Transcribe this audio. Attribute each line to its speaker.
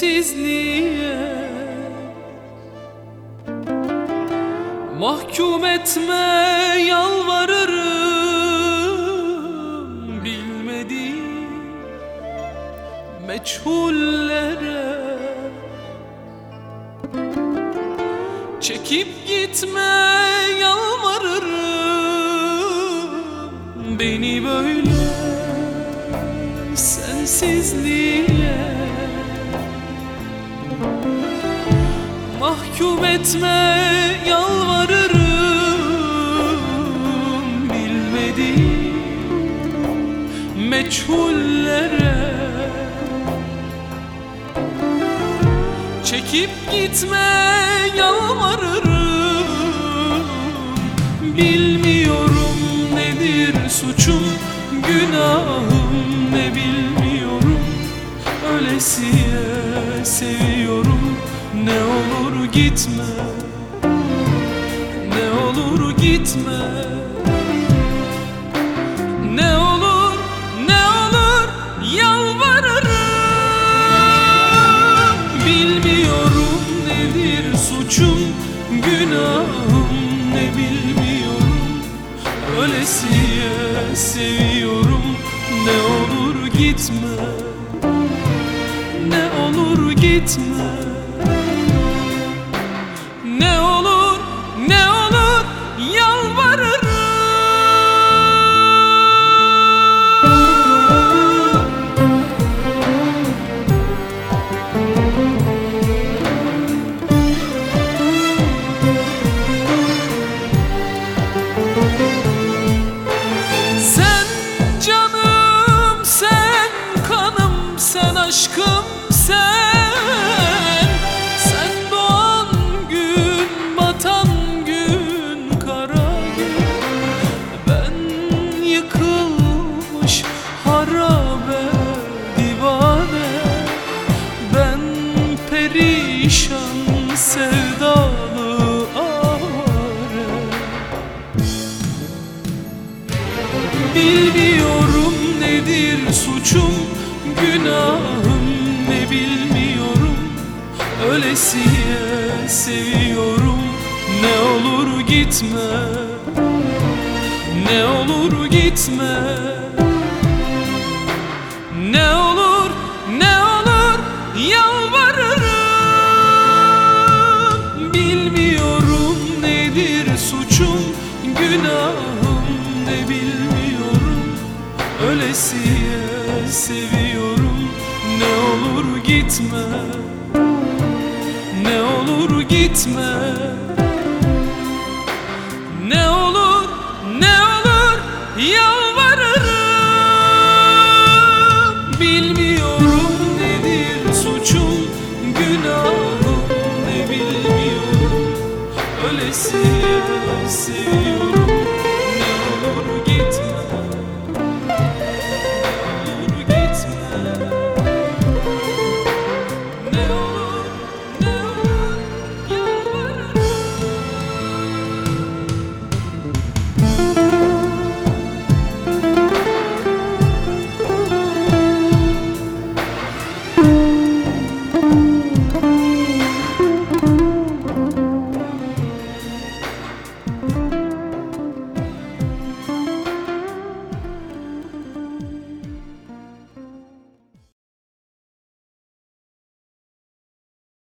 Speaker 1: sensizliğe. Mahkum etme yalvarırım bilmediğim meçhullere. Çekip gitme yalvarırım beni böyle sensizliğe. Mahkum etme yalvarırım bilmediğim meçhullere. Çekip gitme yalvarırım, bilmiyorum nedir suçum, günahım ne bilmiyorum. Ölesiye seviyorum, ne olur gitme, ne olur gitme. Ne olur, ne olur yalvarırım. Bilmiyorum nedir suçum, günahım ne bilmiyorum. Ölesiye seviyorum, ne olur gitme, ne olur gitme. Ne olur, ne olur yalvarırım. Sen canım, sen kanım, sen aşkım, sen. Perişan sevdalı avare. Bilmiyorum nedir suçum, günahım ne bilmiyorum. Ölesiye seviyorum, ne olur gitme, ne olur gitme. Ne olur, ne olur yalvarırım. Bilmiyorum nedir suçum, günahım ne bilmiyorum. Ölesiye seviyorum, ne olur gitme, ne olur gitme. Ne olur, ne olur yalvarırım. Bilmiyorum nedir suçum, günahım ne bilmiyorum. Ölesiye seviyorum,